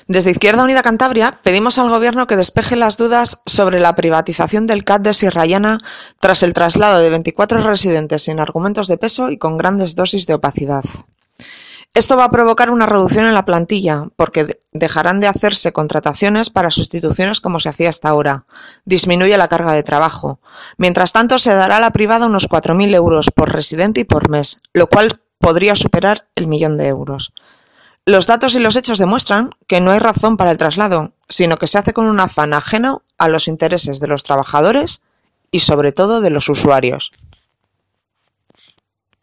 Desde Izquierda Unida Cantabria pedimos al Gobierno que despeje las dudas sobre la privatización del CAT de Sierra Llana tras el traslado de 24 residentes sin argumentos de peso y con grandes dosis de opacidad. Esto va a provocar una reducción en la plantilla, porque dejarán de hacerse contrataciones para sustituciones como se hacía hasta ahora. Disminuye la carga de trabajo. Mientras tanto, se dará a la privada unos 4.000 euros por residente y por mes, lo cual podría superar el 1.000.000 de euros. Los datos y los hechos demuestran que no hay razón para el traslado, sino que se hace con un afán ajeno a los intereses de los trabajadores y sobre todo de los usuarios.